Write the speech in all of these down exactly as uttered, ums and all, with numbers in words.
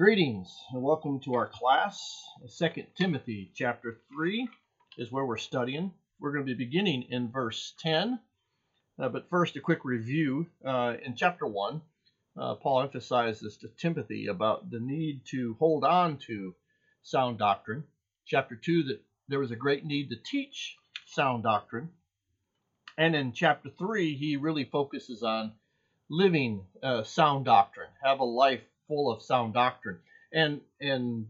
Greetings and welcome to our class. Second Timothy chapter three is where we're studying. We're going to be beginning in verse ten. Uh, but first, a quick review. Uh, in chapter one, uh, Paul emphasizes to Timothy about the need to hold on to sound doctrine. Chapter two, that there was a great need to teach sound doctrine. And in chapter three, he really focuses on living uh, sound doctrine, have a life full of sound doctrine. And and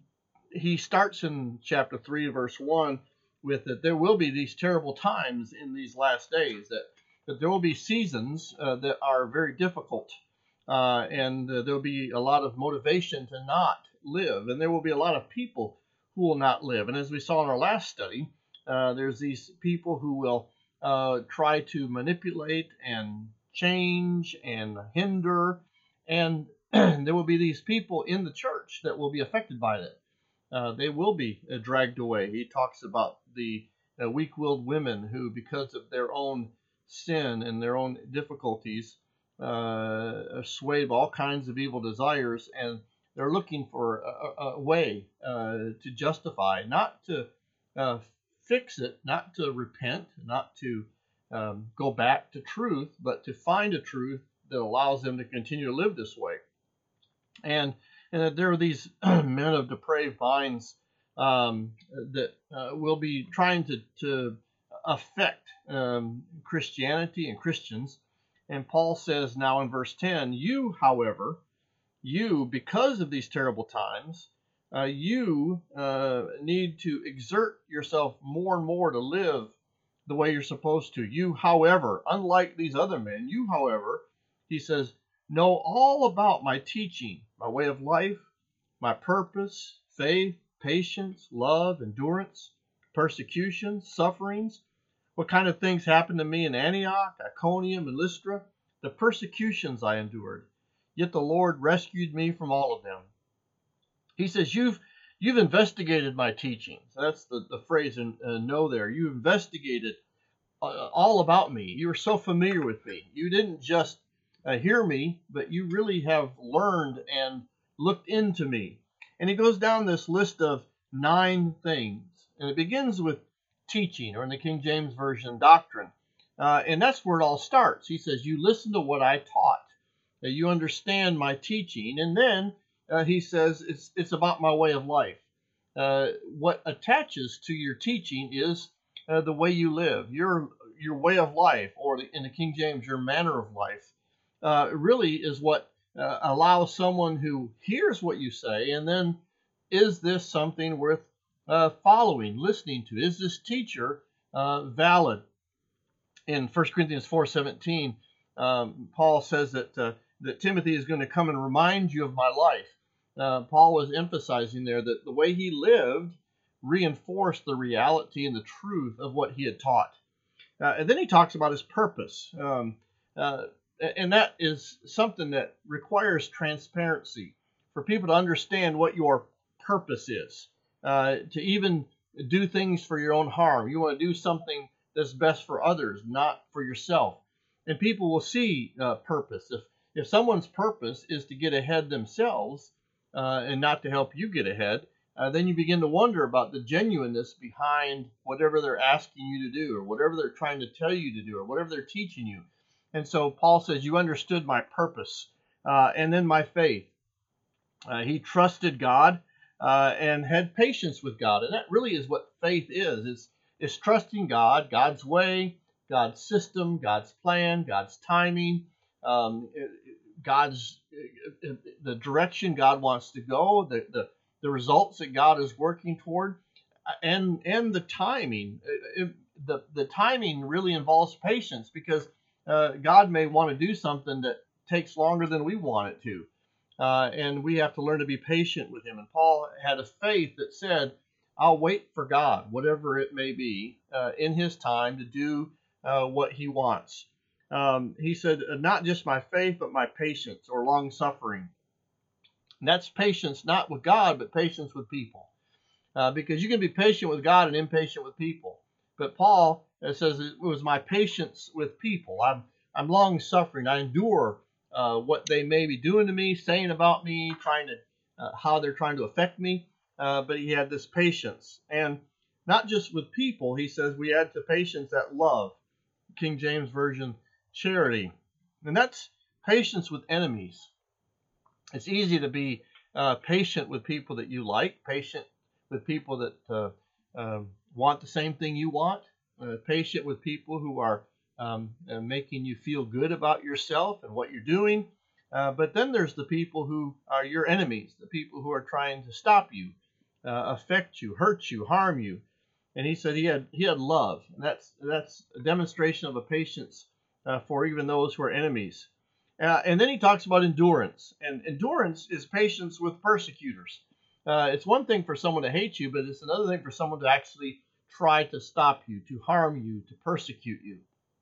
he starts in chapter three, verse one, with that there will be these terrible times in these last days, that, that there will be seasons uh, that are very difficult, uh, and uh, there will be a lot of motivation to not live, and there will be a lot of people who will not live. And as we saw in our last study, uh, there's these people who will uh, try to manipulate and change and hinder, and there will be these people in the church that will be affected by that. Uh, they will be uh, dragged away. He talks about the uh, weak-willed women who, because of their own sin and their own difficulties, uh, are swayed by all kinds of evil desires, and they're looking for a, a way uh, to justify, not to uh, fix it, not to repent, not to um, go back to truth, but to find a truth that allows them to continue to live this way. And, and that there are these men of depraved minds um, that uh, will be trying to, to affect um, Christianity and Christians. And Paul says now in verse ten, you, however, you, because of these terrible times, uh, you uh, need to exert yourself more and more to live the way you're supposed to. You, however, unlike these other men, you, however, he says, know all about my teaching, my way of life, my purpose, faith, patience, love, endurance, persecution, sufferings, what kind of things happened to me in Antioch, Iconium, and Lystra, the persecutions I endured. Yet the Lord rescued me from all of them. He says, you've you've investigated my teachings. That's the, the phrase in uh, know there. You investigated uh, all about me. You were so familiar with me. You didn't just Uh, hear me, but you really have learned and looked into me. And he goes down this list of nine things. And it begins with teaching, or in the King James Version, doctrine. Uh, and that's where it all starts. He says, you listen to what I taught. Uh, you understand my teaching. And then uh, he says, it's, it's about my way of life. Uh, what attaches to your teaching is uh, the way you live, your, your way of life, or in the King James, your manner of life. Uh, really is what uh, allows someone who hears what you say, and then is this something worth uh, following, listening to? Is this teacher uh, valid? In First Corinthians four seventeen, um, Paul says that uh, that Timothy is going to come and remind you of my life. Uh, Paul was emphasizing there that the way he lived reinforced the reality and the truth of what he had taught. Uh, and then he talks about his purpose. Um, uh, And that is something that requires transparency for people to understand what your purpose is, uh, to even do things for your own harm. You want to do something that's best for others, not for yourself. And people will see uh, purpose. If, if someone's purpose is to get ahead themselves uh, and not to help you get ahead, uh, then you begin to wonder about the genuineness behind whatever they're asking you to do, or whatever they're trying to tell you to do, or whatever they're teaching you. And so Paul says, you understood my purpose uh, and then my faith. Uh, he trusted God uh, and had patience with God. And that really is what faith is. It's, it's trusting God, God's way, God's system, God's plan, God's timing, um, God's the direction God wants to go, the, the, the results that God is working toward, and, and the timing. It, the, the timing really involves patience, because Uh, God may want to do something that takes longer than we want it to. Uh, and we have to learn to be patient with him. And Paul had a faith that said, I'll wait for God, whatever it may be, uh, in his time to do uh, what he wants. Um, he said, not just my faith, but my patience, or long suffering. And that's patience not with God, but patience with people. Uh, because you can be patient with God and impatient with people. But Paul it says it was my patience with people. I'm I'm long suffering. I endure uh, what they may be doing to me, saying about me, trying to uh, how they're trying to affect me, uh, but he had this patience. And not just with people, he says we add to patience that love. King James Version, charity. And that's patience with enemies. It's easy to be uh, patient with people that you like, patient with people that uh, uh, want the same thing you want, uh, patient with people who are um, uh, making you feel good about yourself and what you're doing. Uh, but then there's the people who are your enemies, the people who are trying to stop you, uh, affect you, hurt you, harm you. And he said he had he had love. And that's that's a demonstration of a patience uh, for even those who are enemies. Uh, and then he talks about endurance. And endurance is patience with persecutors. Uh, it's one thing for someone to hate you, but it's another thing for someone to actually try to stop you, to harm you, to persecute you.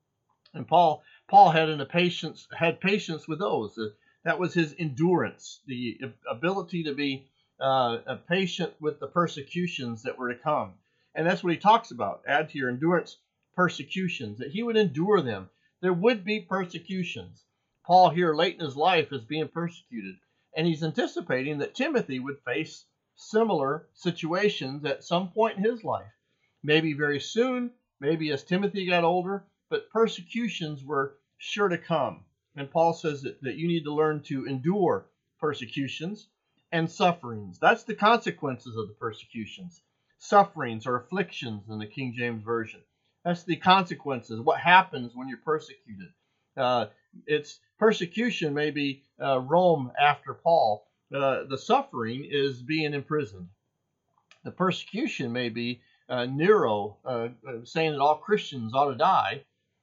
And Paul Paul had an a patience had patience with those. Uh, that was his endurance, the ability to be uh, a patient with the persecutions that were to come. And that's what he talks about. Add to your endurance persecutions, that he would endure them. There would be persecutions. Paul here late in his life is being persecuted, and he's anticipating that Timothy would face similar situations at some point in his life. Maybe very soon, maybe as Timothy got older, but persecutions were sure to come. And Paul says that, that you need to learn to endure persecutions and sufferings. That's the consequences of the persecutions. Sufferings or afflictions in the King James Version. That's the consequences, what happens when you're persecuted. Uh, it's persecution may be uh, Rome after Paul. Uh, the suffering is being imprisoned. The persecution may be uh, Nero uh, saying that all Christians ought to die.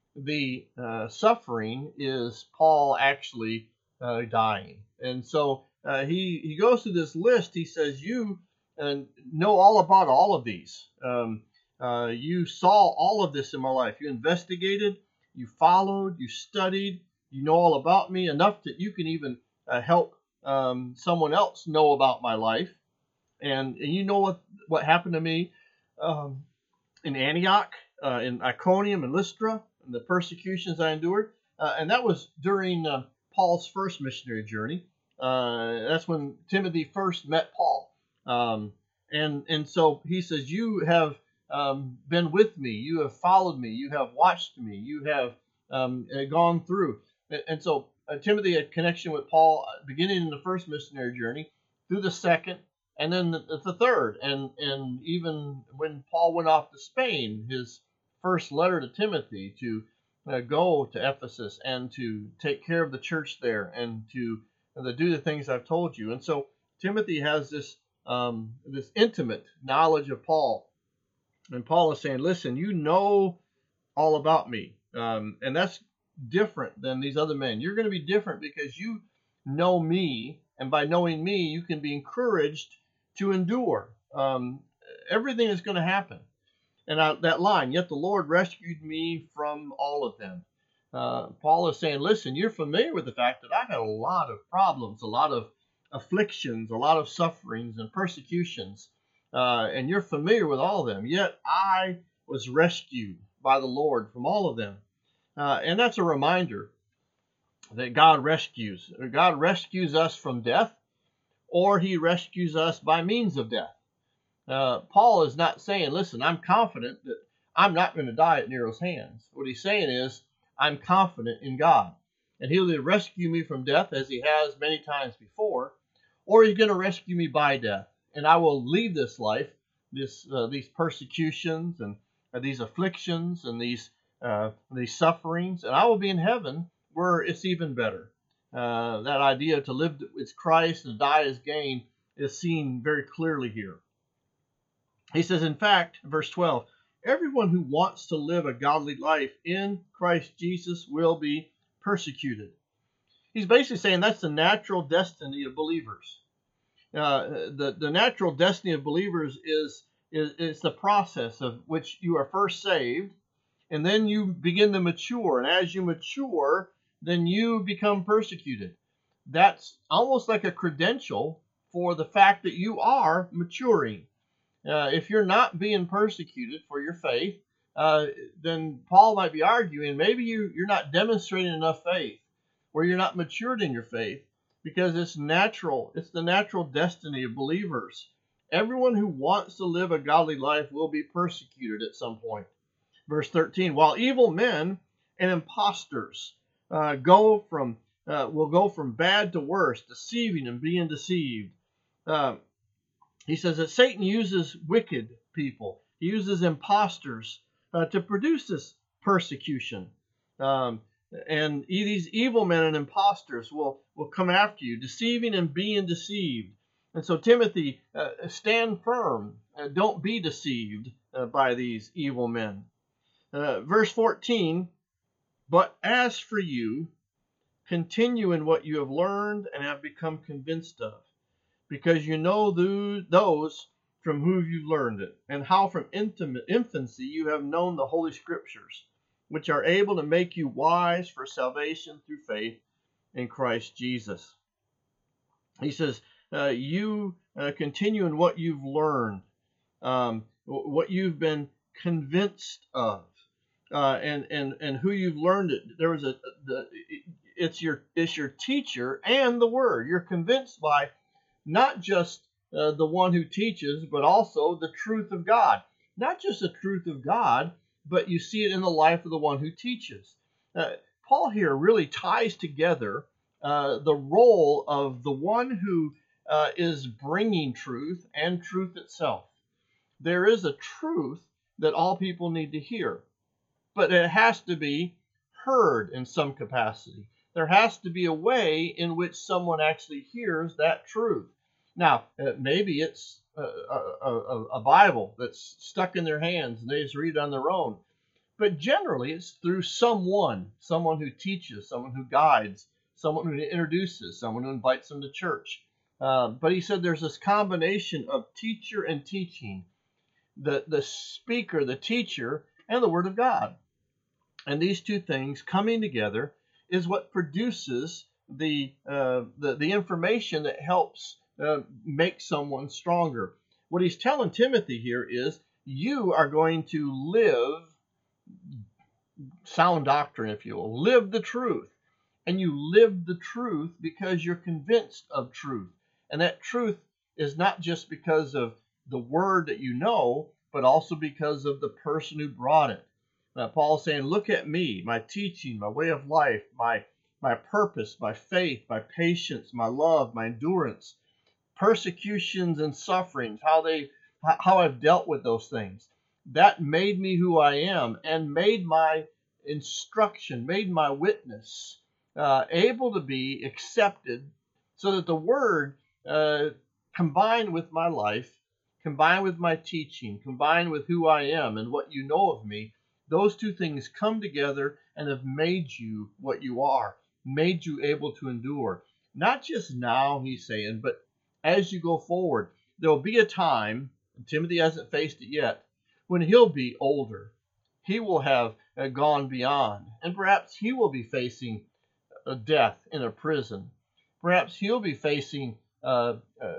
The uh, suffering is Paul actually uh, dying. And so uh, he, he goes through this list. He says, you uh, know all about all of these. Um, uh, you saw all of this in my life. You investigated, you followed, you studied, you know all about me enough that you can even uh, help um, someone else know about my life. And, and you know what, what happened to me um, in Antioch, uh, in Iconium and Lystra, and the persecutions I endured. Uh, and that was during uh, Paul's first missionary journey. Uh, that's when Timothy first met Paul. Um, and, and so he says, you have um, been with me. You have followed me. You have watched me. You have um, gone through. And, and so uh, Timothy had connection with Paul beginning in the first missionary journey, through the second, and then the, the third. And, and even when Paul went off to Spain, his first letter to Timothy to uh, go to Ephesus and to take care of the church there and to, and to do the things I've told you. And so Timothy has this um, this intimate knowledge of Paul. And Paul is saying, listen, you know all about me. Um, and that's different than these other men. You're going to be different because you know me. And by knowing me, you can be encouraged to endure. Um, everything is going to happen. And I, that line, yet the Lord rescued me from all of them. Uh, Paul is saying, listen, you're familiar with the fact that I've had a lot of problems, a lot of afflictions, a lot of sufferings and persecutions. Uh, and you're familiar with all of them. Yet I was rescued by the Lord from all of them. Uh, and that's a reminder that God rescues. God rescues us from death, or he rescues us by means of death. Uh, Paul is not saying, listen, I'm confident that I'm not going to die at Nero's hands. What he's saying is, I'm confident in God. And he'll either rescue me from death, as he has many times before, or he's going to rescue me by death. And I will leave this life, this uh, these persecutions and uh, these afflictions and these uh, these sufferings, and I will be in heaven where it's even better. Uh, that idea to live is Christ and die is gain is seen very clearly here. He says, in fact, verse twelve, everyone who wants to live a godly life in Christ Jesus will be persecuted. He's basically saying that's the natural destiny of believers. Uh, the, the natural destiny of believers is, is, is the process of which you are first saved, and then you begin to mature. And as you mature, then you become persecuted. That's almost like a credential for the fact that you are maturing. Uh, if you're not being persecuted for your faith, uh, then Paul might be arguing maybe you, you're not demonstrating enough faith, or you're not matured in your faith. because it's natural. It's the natural destiny of believers. Everyone who wants to live a godly life will be persecuted at some point. Verse thirteen, while evil men and impostors uh, go from uh, will go from bad to worse, deceiving and being deceived. Uh, he says that Satan uses wicked people. He uses impostors uh, to produce this persecution. Um, and these evil men and impostors will, will come after you, deceiving and being deceived. And so, Timothy, uh, stand firm. Uh, don't be deceived uh, by these evil men. Uh, verse fourteen, but as for you, continue in what you have learned and have become convinced of, because you know those from whom you learned it, and how from infancy you have known the Holy Scriptures, which are able to make you wise for salvation through faith in Christ Jesus. He says, uh, you uh, continue in what you've learned, um, what you've been convinced of, uh, and, and, and who you've learned it. There was a, the, it's your, it's your teacher and the Word. You're convinced by not just uh, the one who teaches, but also the truth of God. Not just the truth of God, but you see it in the life of the one who teaches. Uh, Paul here really ties together uh, the role of the one who uh, is bringing truth and truth itself. There is a truth that all people need to hear, but it has to be heard in some capacity. There has to be a way in which someone actually hears that truth. Now, uh, maybe it's a, a, a, a Bible that's stuck in their hands and they just read it on their own. But generally, it's through someone, someone who teaches, someone who guides, someone who introduces, someone who invites them to church. Uh, but he said there's this combination of teacher and teaching, the, the speaker, the teacher, and the Word of God. And these two things coming together is what produces the uh, the, the information that helps uh, make someone stronger. What he's telling Timothy here is you are going to live sound doctrine, if you will. Live the truth. And you live the truth because you're convinced of truth. And that truth is not just because of the word that you know, but also because of the person who brought it. Now, Paul's saying, look at me, my teaching, my way of life, my, my purpose, my faith, my patience, my love, my endurance, persecutions and sufferings, how they, how I've dealt with those things. That made me who I am and made my instruction, made my witness uh, able to be accepted, so that the word uh, combined with my life, combined with my teaching, combined with who I am and what you know of me, those two things come together and have made you what you are, made you able to endure. Not just now, he's saying, but as you go forward. There will be a time, and Timothy hasn't faced it yet, when he'll be older. He will have uh, gone beyond, and perhaps he will be facing a death in a prison. Perhaps he'll be facing uh, uh,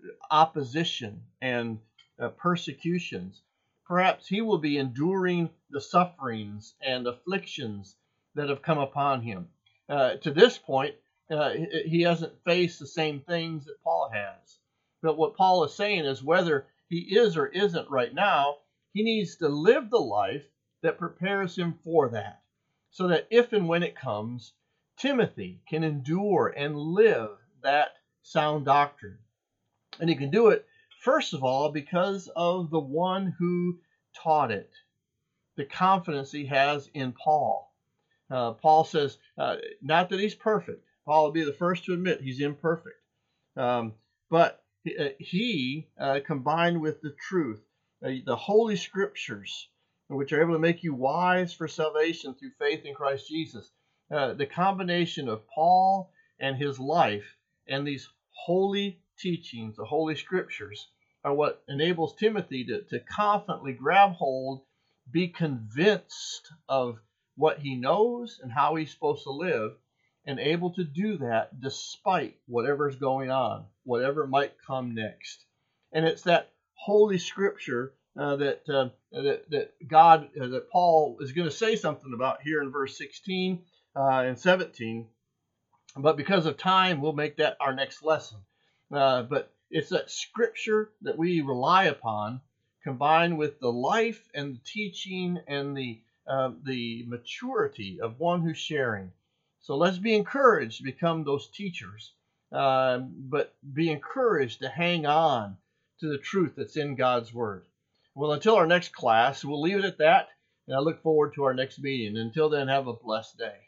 opposition and uh, persecutions. Perhaps he will be enduring the sufferings and afflictions that have come upon him. Uh, to this point, uh, he hasn't faced the same things that Paul has. But what Paul is saying is whether he is or isn't right now, he needs to live the life that prepares him for that, so that if and when it comes, Timothy can endure and live that sound doctrine. And he can do it, first of all, because of the one who taught it, the confidence he has in Paul. Uh, Paul says, uh, not that he's perfect. Paul will be the first to admit he's imperfect. Um, but he, uh, he uh, combined with the truth, uh, the Holy Scriptures, which are able to make you wise for salvation through faith in Christ Jesus. Uh, the combination of Paul and his life and these holy teachings, the Holy Scriptures, are what enables Timothy to, to confidently grab hold, be convinced of what he knows and how he's supposed to live, and able to do that despite whatever's going on, whatever might come next. And it's that Holy Scripture uh, that, uh, that that God, uh, that Paul is going to say something about here in verse sixteen uh, and seventeen. But because of time, we'll make that our next lesson. Uh, but it's that scripture that we rely upon, combined with the life and the teaching and the uh, the maturity of one who's sharing. So let's be encouraged to become those teachers, uh, but be encouraged to hang on to the truth that's in God's Word. Well, until our next class, we'll leave it at that, and I look forward to our next meeting. Until then, have a blessed day.